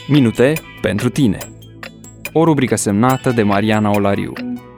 Minute pentru tine. O rubrică semnată de Mariana Olariu.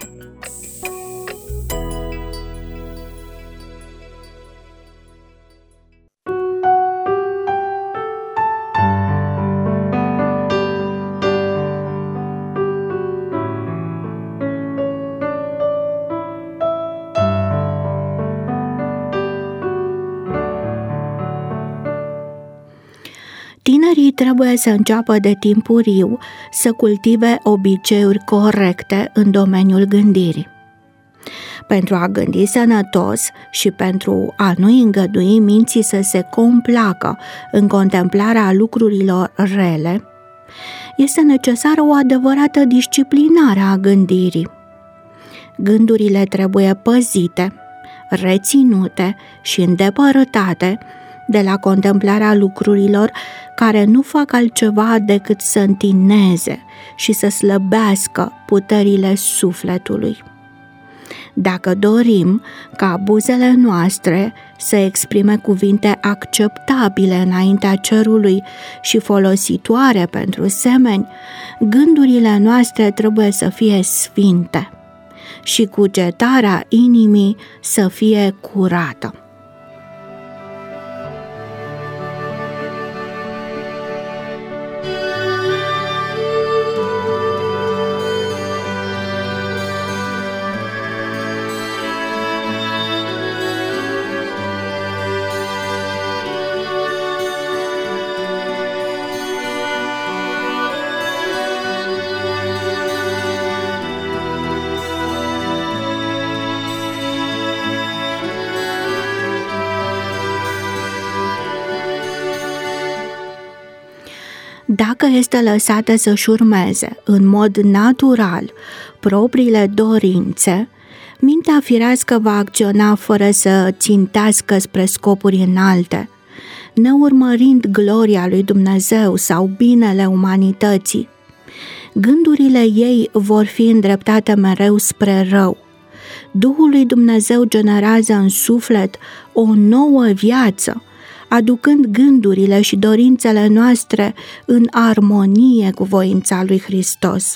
Tinerii trebuie să înceapă de timpuriu să cultive obiceiuri corecte în domeniul gândirii. Pentru a gândi sănătos și pentru a nu îngădui minții să se complacă în contemplarea lucrurilor rele, este necesară o adevărată disciplinare a gândirii. Gândurile trebuie păzite, reținute și îndepărtate de la contemplarea lucrurilor care nu fac altceva decât să întineze și să slăbească puterile sufletului. Dacă dorim ca buzele noastre să exprime cuvinte acceptabile înaintea cerului și folositoare pentru semeni, gândurile noastre trebuie să fie sfinte și cugetarea inimii să fie curată. Dacă este lăsată să-și urmeze în mod natural propriile dorințe, mintea firească va acționa fără să țintească spre scopuri înalte, neurmărind gloria lui Dumnezeu sau binele umanității. Gândurile ei vor fi îndreptate mereu spre rău. Duhul lui Dumnezeu generează în suflet o nouă viață, aducând gândurile și dorințele noastre în armonie cu voința lui Hristos.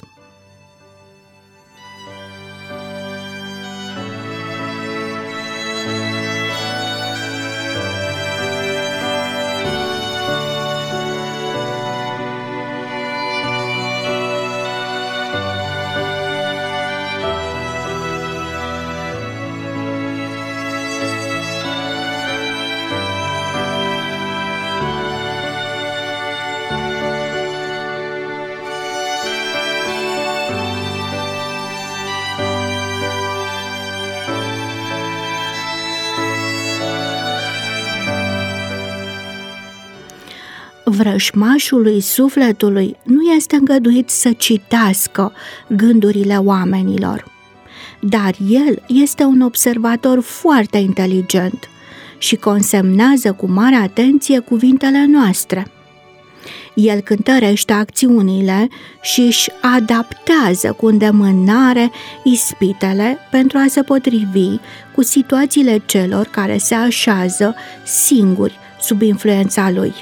Vrăjmașului sufletului nu este îngăduit să citească gândurile oamenilor, dar el este un observator foarte inteligent și consemnează cu mare atenție cuvintele noastre. El cântărește acțiunile și își adaptează cu îndemânare ispitele pentru a se potrivi cu situațiile celor care se așează singuri sub influența lui.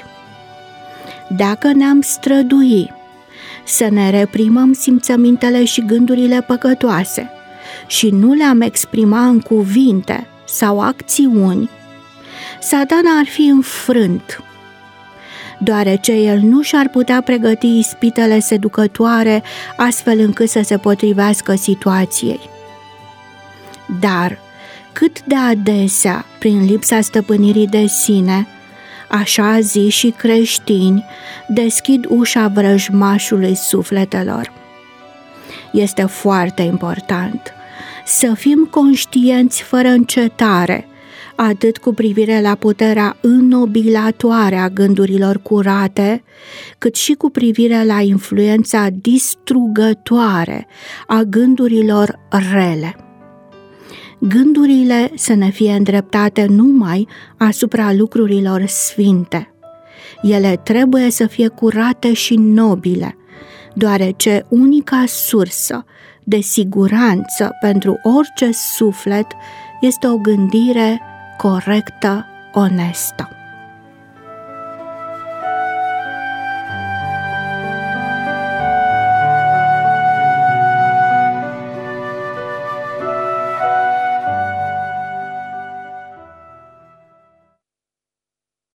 Dacă ne-am strădui să ne reprimăm simțămintele și gândurile păcătoase și nu le-am exprima în cuvinte sau acțiuni, Satana ar fi înfrânt, deoarece el nu și-ar putea pregăti ispitele seducătoare astfel încât să se potrivească situației. Dar cât de adesea, prin lipsa stăpânirii de sine, așa ziși creștini deschid ușa vrăjmașului sufletelor. Este foarte important să fim conștienți fără încetare, atât cu privire la puterea înnobilatoare a gândurilor curate, cât și cu privire la influența distrugătoare a gândurilor rele. Gândurile să ne fie îndreptate numai asupra lucrurilor sfinte. Ele trebuie să fie curate și nobile, deoarece unica sursă de siguranță pentru orice suflet este o gândire corectă, onestă.